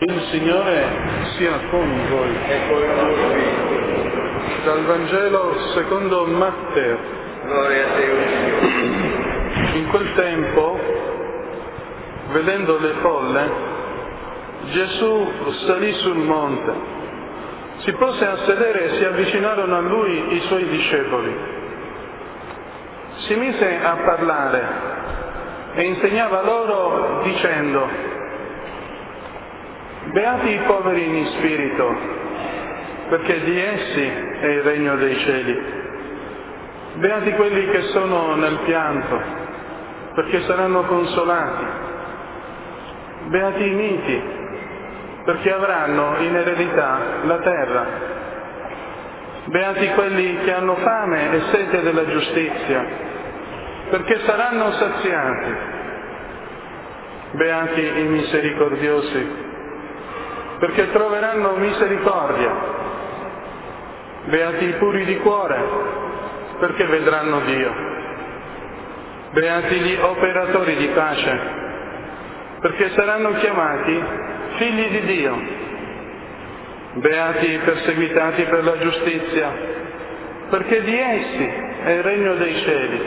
Il Signore sia con voi. E con il tuo spirito. Dal Vangelo secondo Matteo. Gloria a te, o Signore. In quel tempo, vedendo le folle, Gesù salì sul monte, si pose a sedere e si avvicinarono a lui i suoi discepoli. Si mise a parlare e insegnava loro dicendo: beati i poveri in spirito, perché di essi è il regno dei cieli. Beati quelli che sono nel pianto, perché saranno consolati. Beati i miti, perché avranno in eredità la terra. Beati quelli che hanno fame e sete della giustizia, perché saranno saziati. Beati i misericordiosi, perché troveranno misericordia. Beati i puri di cuore, perché vedranno Dio. Beati gli operatori di pace, perché saranno chiamati figli di Dio. Beati i perseguitati per la giustizia, perché di essi è il regno dei cieli.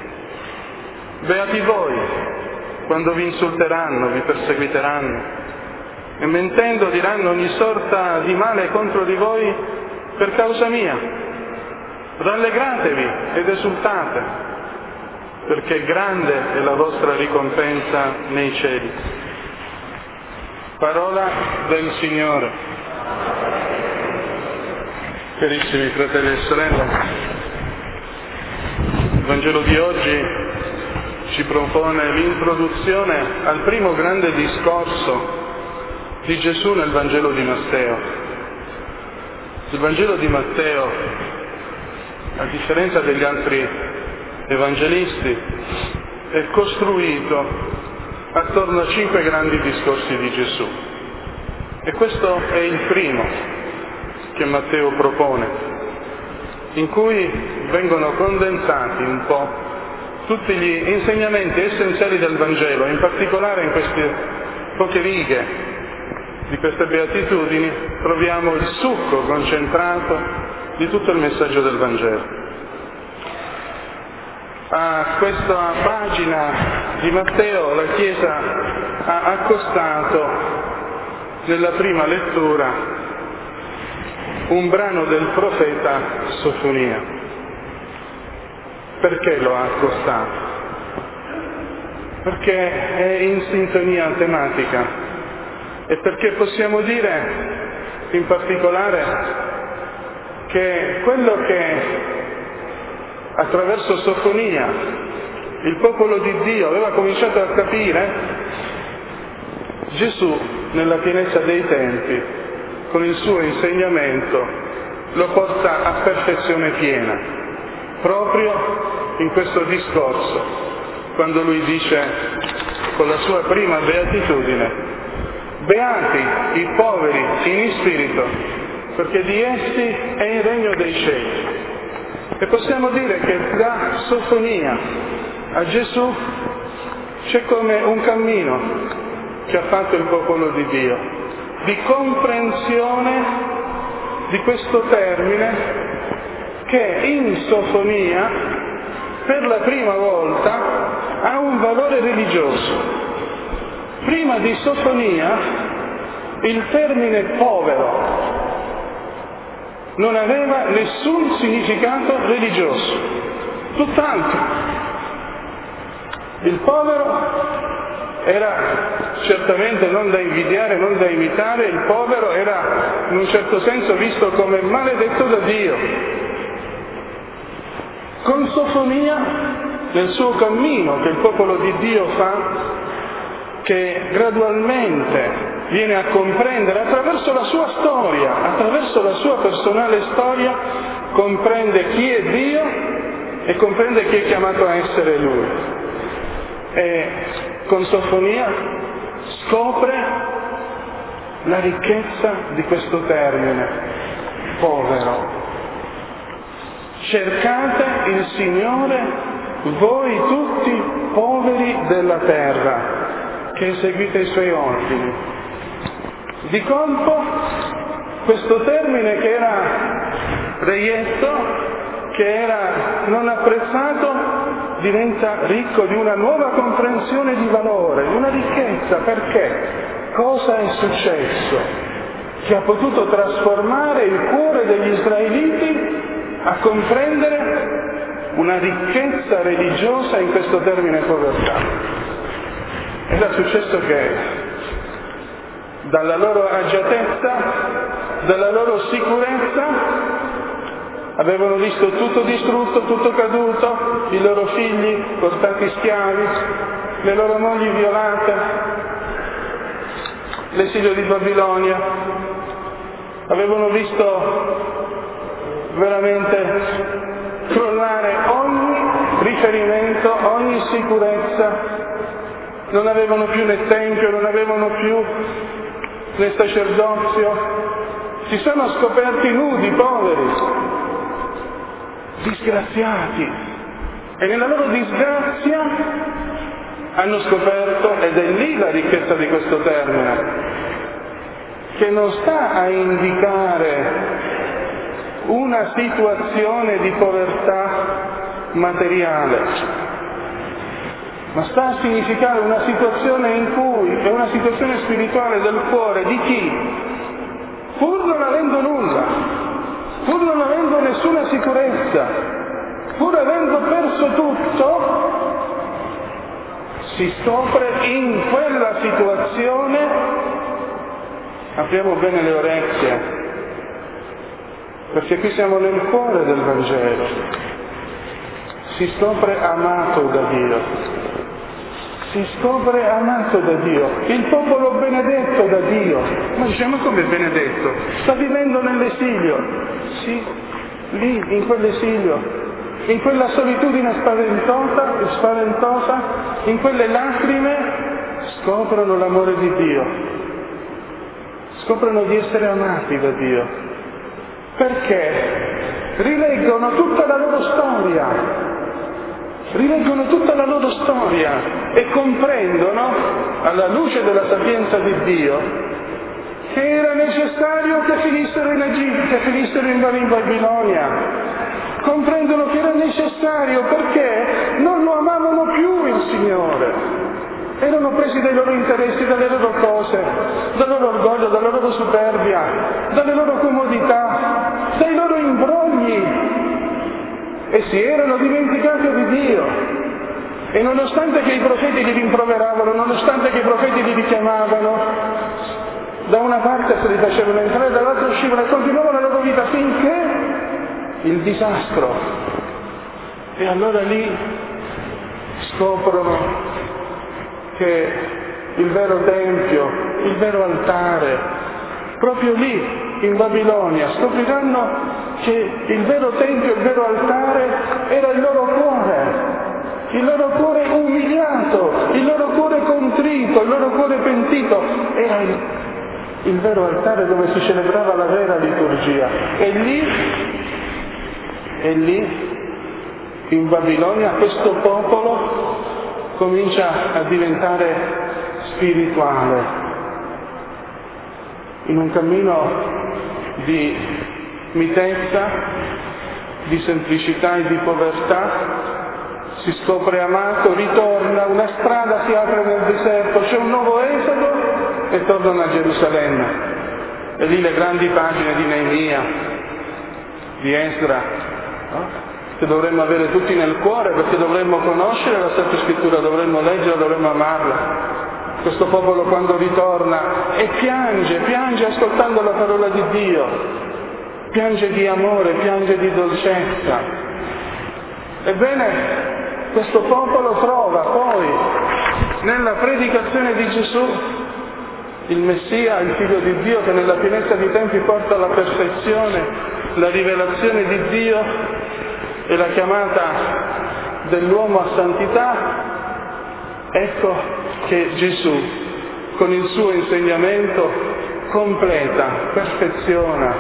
Beati voi, quando vi insulteranno, vi perseguiteranno, e mentendo diranno ogni sorta di male contro di voi per causa mia. Rallegratevi ed esultate, perché grande è la vostra ricompensa nei cieli. Parola del Signore. Carissimi fratelli e sorelle, il Vangelo di oggi ci propone l'introduzione al primo grande discorso di Gesù nel Vangelo di Matteo. Il Vangelo di Matteo, a differenza degli altri evangelisti, è costruito attorno a 5 grandi discorsi di Gesù. E questo è il primo che Matteo propone, in cui vengono condensati un po' tutti gli insegnamenti essenziali del Vangelo, in particolare in queste poche righe di queste beatitudini troviamo il succo concentrato di tutto il messaggio del Vangelo. A questa pagina di Matteo la Chiesa ha accostato nella prima lettura un brano del profeta Sofonia. Perché lo ha accostato? Perché è in sintonia tematica e perché possiamo dire in particolare che quello che attraverso Sofonia il popolo di Dio aveva cominciato a capire, Gesù nella pienezza dei tempi con il suo insegnamento lo porta a perfezione piena, proprio in questo discorso, quando lui dice con la sua prima beatitudine: beati i poveri in spirito, perché di essi è il regno dei cieli. E possiamo dire che da Sofonia a Gesù c'è come un cammino che ha fatto il popolo di Dio, di comprensione di questo termine che in Sofonia per la prima volta ha un valore religioso. Prima di Sofonia il termine povero non aveva nessun significato religioso, tutt'altro. Il povero era certamente non da invidiare, non da imitare, il povero era in un certo senso visto come maledetto da Dio. Con Sofonia, nel suo cammino che il popolo di Dio fa, che gradualmente viene a comprendere attraverso la sua storia, attraverso la sua personale storia, comprende chi è Dio e comprende chi è chiamato a essere Lui. E con Sofonia scopre la ricchezza di questo termine, povero. Cercate il Signore, voi tutti poveri della terra, che eseguite i Suoi ordini. Di colpo questo termine che era reietto, che era non apprezzato, diventa ricco di una nuova comprensione di valore, di una ricchezza. Perché? Cosa è successo che ha potuto trasformare il cuore degli israeliti a comprendere una ricchezza religiosa in questo termine povertà? Era successo che dalla loro agiatezza, dalla loro sicurezza, avevano visto tutto distrutto, tutto caduto, i loro figli portati schiavi, le loro mogli violate, l'esilio di Babilonia. Avevano visto veramente crollare ogni riferimento, ogni sicurezza. Non avevano più né tempio, non avevano più né sacerdozio. Si sono scoperti nudi, poveri, disgraziati, e nella loro disgrazia hanno scoperto, ed è lì la ricchezza di questo termine, che non sta a indicare una situazione di povertà materiale, ma sta a significare una situazione in cui è una situazione spirituale del cuore di chi, pur non avendo nulla, pur non avendo nessuna sicurezza, pur avendo perso tutto, si scopre in quella situazione, apriamo bene le orecchie, perché qui siamo nel cuore del Vangelo, si scopre amato da Dio. Si scopre amato da Dio, il popolo benedetto da Dio. Ma diciamo, come benedetto? Sta vivendo nell'esilio. Sì, lì, in quell'esilio, in quella solitudine spaventosa, in quelle lacrime, scoprono l'amore di Dio. Scoprono di essere amati da Dio. Perché? Rileggono tutta la loro storia. Rileggono tutta la loro storia e comprendono, alla luce della sapienza di Dio, che era necessario che finissero in Egitto, che finissero in Babilonia. Comprendono che era necessario perché non lo amavano più il Signore. Erano presi dai loro interessi, dalle loro cose, dal loro orgoglio, dalla loro superbia, dalle loro comodità, dai loro imbrogli. E si erano dimenticati di Dio. E nonostante che i profeti li rimproveravano, nonostante che i profeti li richiamavano, da una parte se li facevano entrare, dall'altra uscivano e continuavano la loro vita finché il disastro. E allora lì scoprono che il vero tempio, il vero altare, proprio lì in Babilonia, scopriranno che il vero tempio, il vero altare era il loro cuore umiliato, il loro cuore contrito, il loro cuore pentito, era il vero altare dove si celebrava la vera liturgia. E lì, in Babilonia, questo popolo comincia a diventare spirituale, in un cammino di mitezza, di semplicità e di povertà, si scopre amato, ritorna, una strada si apre nel deserto, c'è un nuovo esodo e tornano a Gerusalemme. E lì le grandi pagine di Neemia, di Esdra, che dovremmo avere tutti nel cuore, perché dovremmo conoscere la Sacra Scrittura, dovremmo leggerla, dovremmo amarla. Questo popolo quando ritorna e piange ascoltando la parola di Dio, piange di amore, piange di dolcezza. Ebbene, questo popolo trova poi nella predicazione di Gesù il Messia, il Figlio di Dio, che nella pienezza dei tempi porta alla perfezione la rivelazione di Dio e la chiamata dell'uomo a santità. Ecco che Gesù, con il suo insegnamento, completa, perfeziona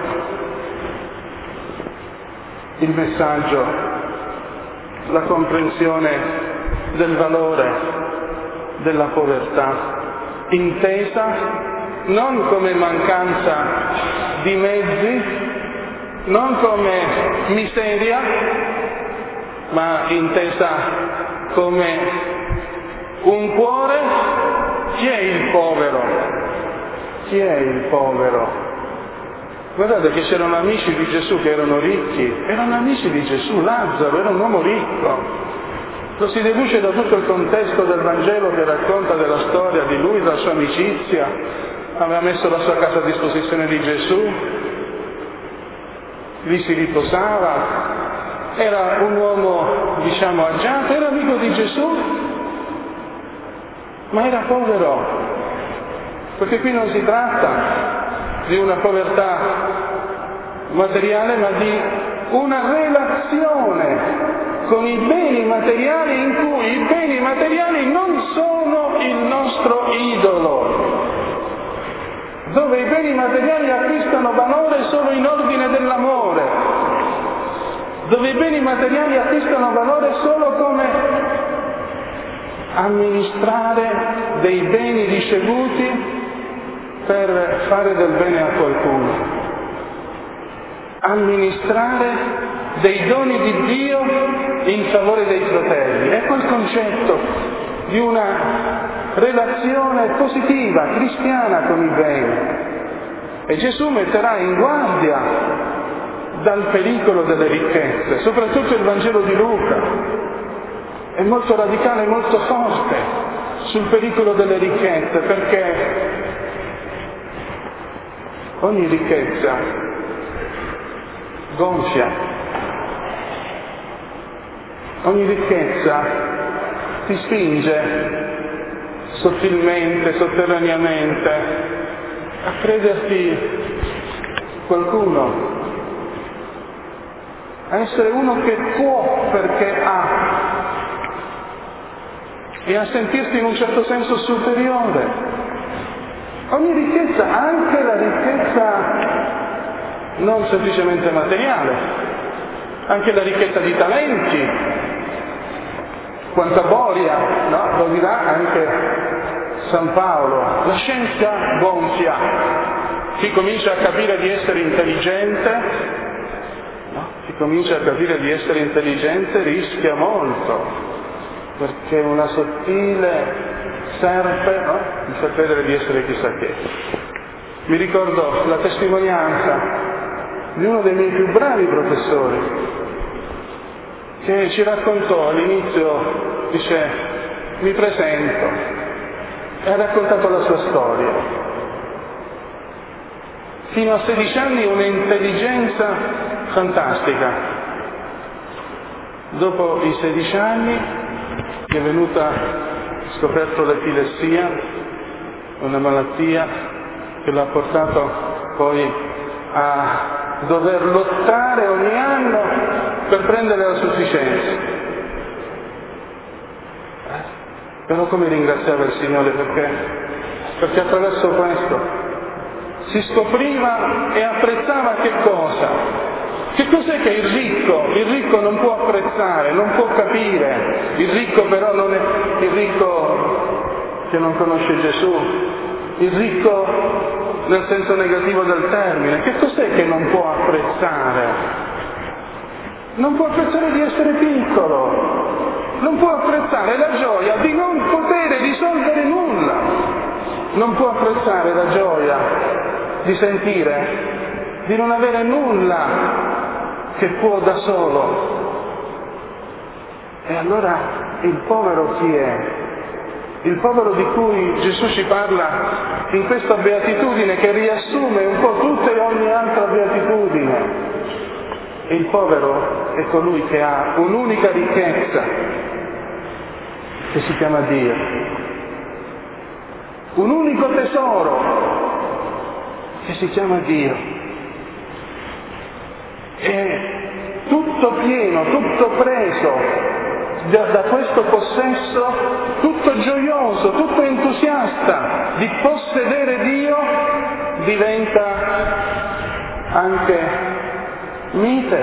il messaggio, la comprensione del valore della povertà, intesa non come mancanza di mezzi, non come miseria, ma intesa come un cuore. Chi è il povero? Chi è il povero? Guardate che c'erano amici di Gesù che erano ricchi, erano amici di Gesù. Lazzaro era un uomo ricco. Lo si deduce da tutto il contesto del Vangelo che racconta della storia di lui, della sua amicizia. Aveva messo la sua casa a disposizione di Gesù, lì si riposava, era un uomo, agiato, era amico di Gesù, ma era povero, perché qui non si tratta di una povertà materiale, ma di una relazione con i beni materiali in cui i beni materiali non sono il nostro idolo, dove i beni materiali acquistano valore solo in ordine dell'amore, dove i beni materiali acquistano valore solo come amministrare dei beni ricevuti per fare del bene a qualcuno, amministrare dei doni di Dio in favore dei fratelli. Ecco il concetto di una relazione positiva, cristiana con i beni. E Gesù metterà in guardia dal pericolo delle ricchezze, soprattutto il Vangelo di Luca è molto radicale, molto forte sul pericolo delle ricchezze, perché ogni ricchezza gonfia. Ogni ricchezza ti spinge sottilmente, sotterraneamente a crederti qualcuno, a essere uno che può perché ha, e a sentirti in un certo senso superiore. Ogni ricchezza, anche la ricchezza non semplicemente materiale, anche la ricchezza di talenti, quanta boria, no? Lo dirà anche San Paolo, la scienza gonfia, chi comincia a capire di essere intelligente, no? Chi comincia a capire di essere intelligente rischia molto, perché una sottile serpe, no? Mi fa credere di essere chissà che. Mi ricordo la testimonianza di uno dei miei più bravi professori, che ci raccontò all'inizio, dice, mi presento, e ha raccontato la sua storia. Fino a 16 anni un'intelligenza fantastica. Dopo i 16 anni gli è venuta scoperto l'epilessia, una malattia che l'ha portato poi a dover lottare ogni anno per prendere la sufficienza. Però come ringraziava il Signore, perché attraverso questo si scopriva e apprezzava che cosa? Che cos'è che il ricco non può apprezzare, non può capire. Il ricco però non è il ricco che non conosce Gesù, il ricco nel senso negativo del termine. Che cos'è che non può apprezzare? Non può apprezzare di essere piccolo, non può apprezzare la gioia di non poter risolvere nulla, non può apprezzare la gioia di sentire di non avere nulla che può da solo. E allora il povero chi è? Il povero di cui Gesù ci parla in questa beatitudine che riassume un po' tutta e ogni altra beatitudine. Il povero è colui che ha un'unica ricchezza, che si chiama Dio. Un unico tesoro, che si chiama Dio. E tutto pieno, tutto preso da questo possesso, tutto gioioso, tutto entusiasta di possedere Dio, diventa anche mite,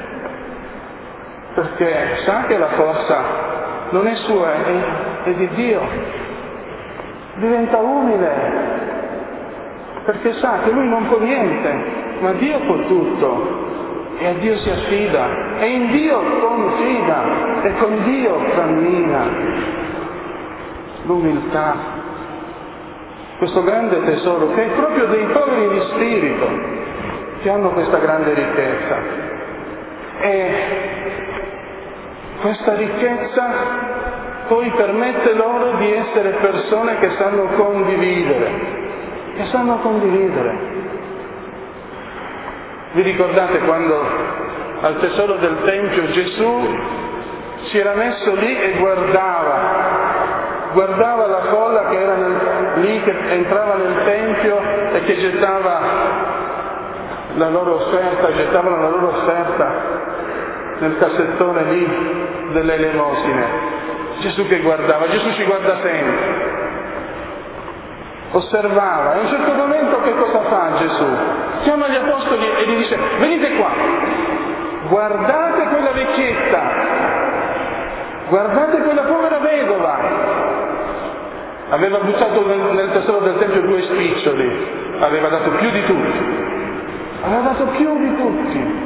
perché sa che la forza non è sua, è di Dio. Diventa umile, perché sa che lui non può niente, ma Dio può tutto, e a Dio si affida, e in Dio confida, e con Dio cammina. L'umiltà, questo grande tesoro, che è proprio dei poveri di spirito, che hanno questa grande ricchezza. E questa ricchezza poi permette loro di essere persone che sanno condividere. Vi ricordate quando al tesoro del Tempio Gesù si era messo lì e guardava la folla che era lì, che entrava nel Tempio e che gettavano la loro offerta nel cassettone lì delle elemosine. Gesù che guardava, Gesù ci guarda sempre. Osservava, e a un certo momento che cosa fa Gesù? Chiama gli apostoli e gli dice: venite qua, guardate quella vecchietta, guardate quella povera vedova. Aveva buttato nel tesoro del Tempio 2 spiccioli, aveva dato più di tutti,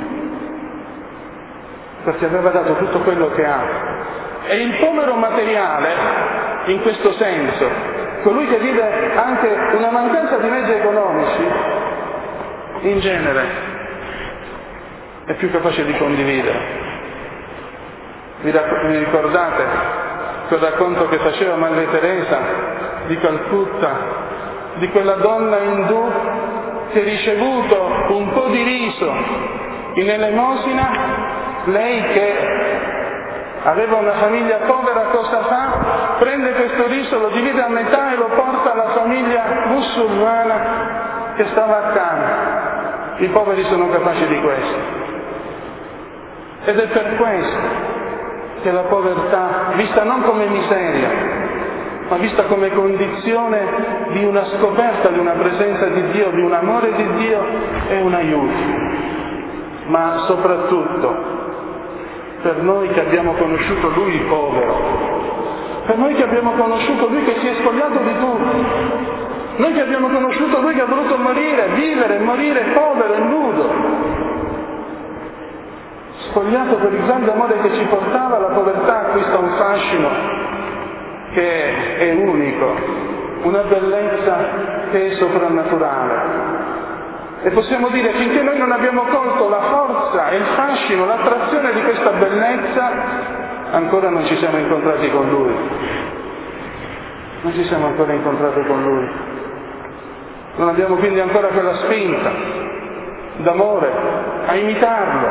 perché aveva dato tutto quello che ha. E il povero materiale, in questo senso, colui che vive anche una mancanza di mezzi economici, in genere è più capace di condividere. Vi ricordate quel racconto che faceva Madre Teresa di Calcutta, di quella donna indù che ha ricevuto un po' di riso in elemosina? Lei che aveva una famiglia povera, cosa fa? Prende questo riso, lo divide a metà e lo porta alla famiglia musulmana che stava accanto. I poveri sono capaci di questo. Ed è per questo che la povertà, vista non come miseria, ma vista come condizione di una scoperta di una presenza di Dio, di un amore di Dio, è un aiuto. Ma soprattutto per noi che abbiamo conosciuto Lui povero, per noi che abbiamo conosciuto Lui che si è spogliato di tutto, noi che abbiamo conosciuto Lui che ha voluto morire, vivere e morire povero e nudo, spogliato per il grande amore che ci portava, la povertà acquista un fascino che è unico, una bellezza che è soprannaturale. E possiamo dire, finché noi non abbiamo colto la forza, il fascino, l'attrazione di questa bellezza, ancora non ci siamo incontrati con Lui. Non ci siamo ancora incontrati con Lui. Non abbiamo quindi ancora quella spinta d'amore a imitarlo.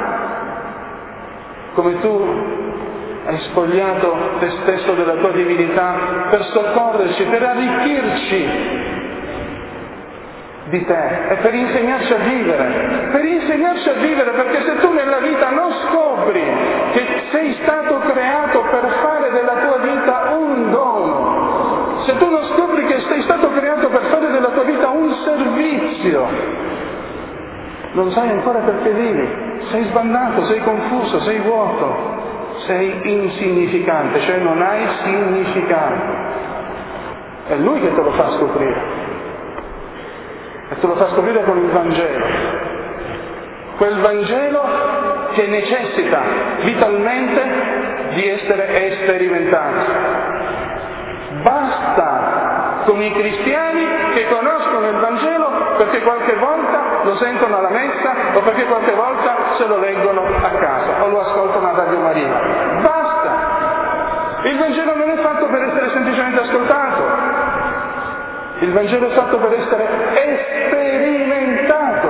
Come tu hai spogliato te stesso della tua divinità per soccorrerci, per arricchirci di te e per insegnarci a vivere, perché se tu nella vita non scopri che sei stato creato per fare della tua vita un dono, se tu non scopri che sei stato creato per fare della tua vita un servizio, non sai ancora perché vivi, sei sbandato, sei confuso, sei vuoto, sei insignificante, cioè non hai significato. È Lui che te lo fa scoprire. E te lo fa scoprire con il Vangelo. Quel Vangelo che necessita vitalmente di essere sperimentato. Basta con i cristiani che conoscono il Vangelo perché qualche volta lo sentono alla messa o perché qualche volta se lo leggono a casa o lo ascoltano a Radio Maria. Basta! Il Vangelo non è fatto per essere semplicemente ascoltato. Il Vangelo è fatto per essere sperimentato,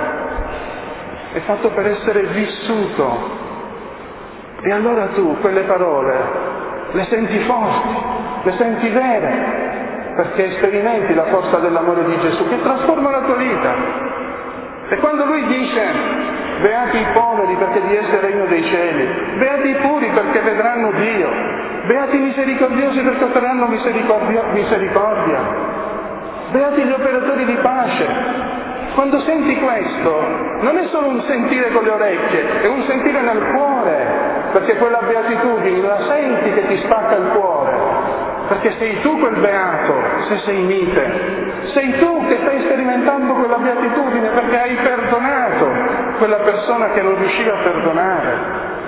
è fatto per essere vissuto. E allora tu quelle parole le senti forti, le senti vere, perché sperimenti la forza dell'amore di Gesù che trasforma la tua vita. E quando Lui dice: beati i poveri perché di essi è il regno dei cieli, beati i puri perché vedranno Dio, beati i misericordiosi perché otterranno misericordia, beati gli operatori di pace. Quando senti questo, non è solo un sentire con le orecchie, è un sentire nel cuore, perché quella beatitudine la senti che ti spacca il cuore. perché sei tu quel beato, se sei mite, sei tu che stai sperimentando quella beatitudine perché hai perdonato quella persona che non riusciva a perdonare.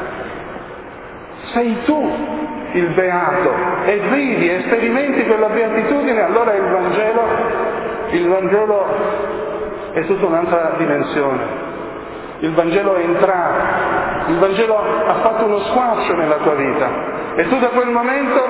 Sei tu il beato e vivi e sperimenti quella beatitudine, allora il Vangelo è tutta un'altra dimensione. Il Vangelo è entrato, il Vangelo ha fatto uno squarcio nella tua vita e tu da quel momento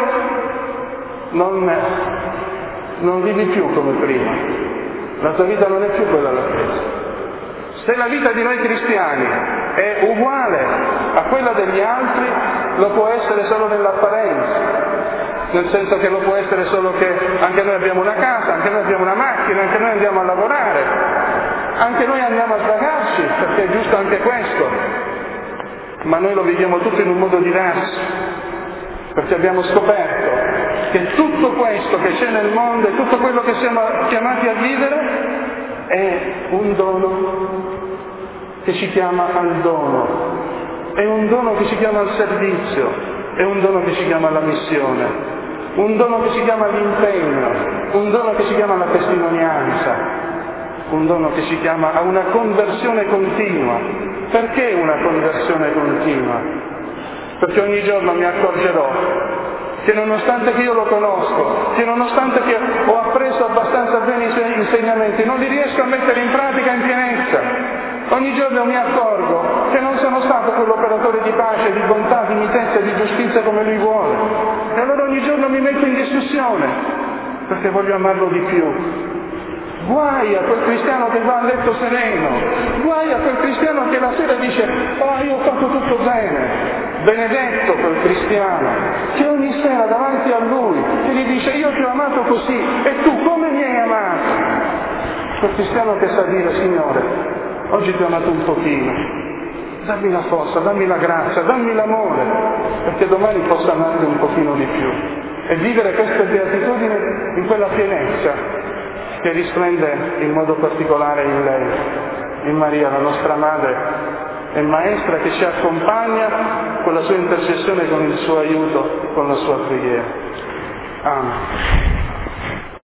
non vivi più come prima, la tua vita non è più quella la stessa. Se la vita di noi cristiani è uguale a quella degli altri, lo può essere solo nell'apparenza, nel senso che lo può essere solo che anche noi abbiamo una casa, anche noi abbiamo una macchina, anche noi andiamo a lavorare, anche noi andiamo a svagarci, perché è giusto anche questo, ma noi lo viviamo tutto in un modo diverso, perché abbiamo scoperto che tutto questo che c'è nel mondo e tutto quello che siamo chiamati a vivere è un dono che ci chiama al dono, è un dono che ci chiama al servizio, è un dono che ci chiama alla missione, un dono che ci chiama all'impegno, un dono che ci chiama alla testimonianza, un dono che ci chiama a una conversione continua. Perché una conversione continua? Perché ogni giorno mi accorgerò che nonostante che io lo conosco, che nonostante che ho appreso abbastanza bene i suoi insegnamenti, non li riesco a mettere in pratica in pienezza. Ogni giorno mi accorgo che non sono stato quell'operatore di pace, di bontà, di mitezza e di giustizia come lui vuole. E allora ogni giorno mi metto in discussione, perché voglio amarlo di più. Guai a quel cristiano che va a letto sereno, guai a quel cristiano che la sera dice io ho fatto tutto bene. Benedetto quel cristiano che ogni sera davanti a lui che gli dice io ti ho amato così e tu come mi hai amato. Quel cristiano che sa dire Signore, oggi ti ho amato un pochino, dammi la forza, dammi la grazia, dammi l'amore, perché domani possa amarti un pochino di più e vivere queste beatitudini in quella pienezza che risplende in modo particolare in lei, in Maria, la nostra madre e maestra che ci accompagna con la sua intercessione, con il suo aiuto, con la sua preghiera. Amen.